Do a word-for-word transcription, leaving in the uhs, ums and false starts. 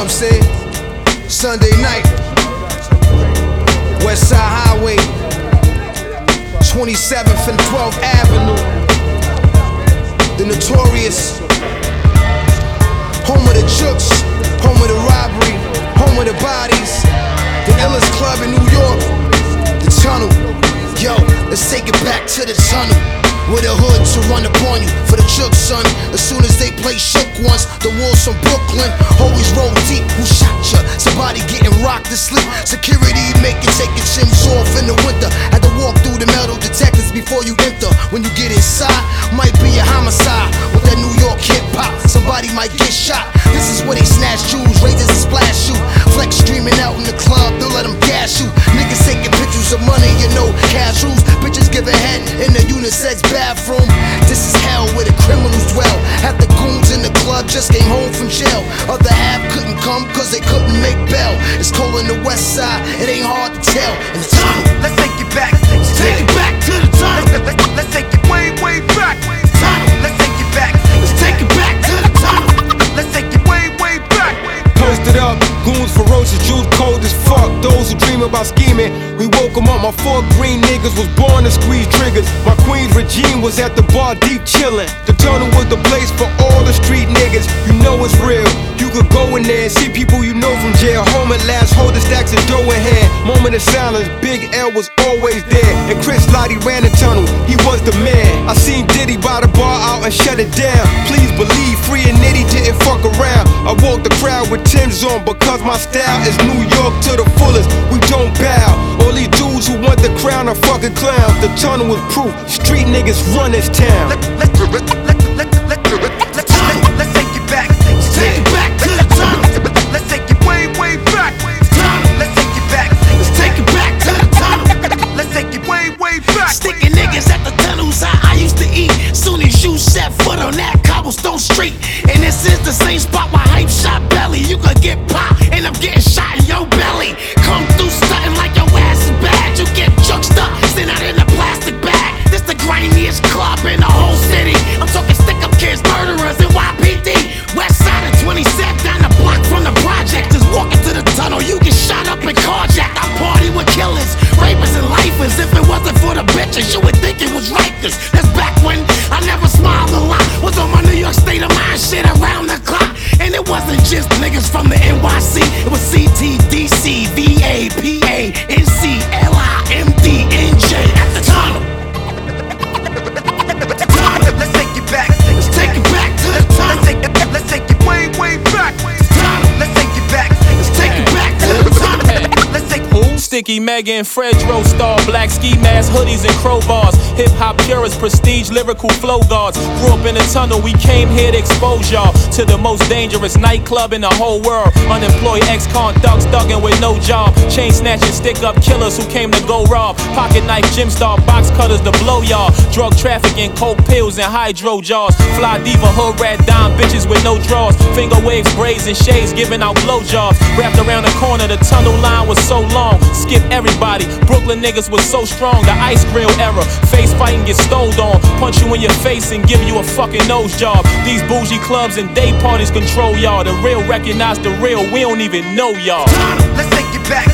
what I'm saying? Sunday night, West Side Highway, twenty-seventh and twelfth Avenue. The notorious home of the Chooks, home of the robbery, home of the bodies. The illest club in New York, the Tunnel. Yo, let's take it back to the Tunnel. With a hood to run upon you for the Chooks, son. As soon as they play shook once, the wolves from Brooklyn always roll deep. Who shot ya? Somebody getting rocked to sleep. Security make you take your chims off in the winter. Had to walk through the metal detectors before you enter. When you get inside, might be a homicide with that New York hip hop. Somebody might get shot. This is where they snatch jewels, razors and splash you. Flex streaming out in the club, they'll let them gas you. Niggas taking pictures of money, you know, cash rules. Bitches giving head in the unisex bathroom. This is hell where the criminals dwell. Half the goons in the club just came home from jail. Other half couldn't come cause they couldn't make bail. It's cold on the west side, it ain't hard to tell. In the Tunnel, let's take it back. Let's take it back to the Tunnel. Let's, let's, let's take it way, way back. Tunnel, let's take it back. Let's take it back to the Tunnel. Let's take it way, way back. Posted up, goons ferocious, Jews cold as fuck. Those who dream about scheming, we woke them up. My four green niggas was born to squeeze triggers. My queen's regime was at the bar deep chillin'. The Tunnel was the place for all the street niggas. You know it's real. You could go in there and see people you know from jail. Home at last, holding stacks of dough in hand. Moment of silence, Big L was always there. And Chris Lottie ran the Tunnel, he was the man. I seen Diddy buy the bar out and shut it down. Please believe, Free and Nitty didn't fuck around. I walked the crowd with Tim's on because my style is New York to the fullest. We don't bow. All these dudes who want the crown are fucking clowns. The Tunnel was proof. Street niggas run this town. Let, let, let, let, let, let, let, let, let's take it back. Let's take it back to the Tunnel. Let's take it way, way back. Let's take it back. Let's take it back to the Tunnel. Let's take it way, way back. Sticking niggas at the tunnels how I used to eat. Soon as you set foot on that cobblestone street. And this is the same spot where hype shot belly. You could get popped and I'm getting shot in your belly. Come through stunting like your ass is bad. You get juxed up, sent out in a plastic bag. This the grimiest club in the whole city. I'm talking stick up kids, murderers, and Y P D. West side of twenty-seven, down the block from the project. Just walking to the Tunnel, you get shot up and carjacked. I party with killers, rapists, and lifers. If it wasn't for the bitches, you would think it was Rikers. That's back when I never smiled a lot. Was on my New York state of mind shit around the clock. And it wasn't just niggas from the N Y C. It was C T, D C, V A, P A, N C, L I, M D, N J at the Tunnel. Let's take it back. Let's take it back to the Tunnel. Let's take it, let's take it way, way back. Let's take it back. Let's take it back to the Tunnel. Let's take Who? Sticky Megan, Fredro Star, black ski mask, hoodies and crowbars. Hip hop purists, prestige, lyrical flow guards. Grew up in the Tunnel, we came here to expose y'all to the most dangerous nightclub in the whole world. Unemployed ex-con thugs thugging with no job. Chain snatching, stick up killers who came to go rob. Pocket knife, gym star, box cutters to blow y'all. Drug trafficking, coke pills and hydro jars. Fly diva, hood rat, dime bitches with no draws. Finger waves, braids and shades, giving out blowjobs. Wrapped around the corner, the Tunnel line was so long. Skip everybody, Brooklyn niggas was so strong. The ice grill era, face fighting get stoled on. Punch you in your face and give you a fucking nose job. These bougie clubs and day parties control y'all. The real recognize the real, we don't even know y'all. Let's take it back.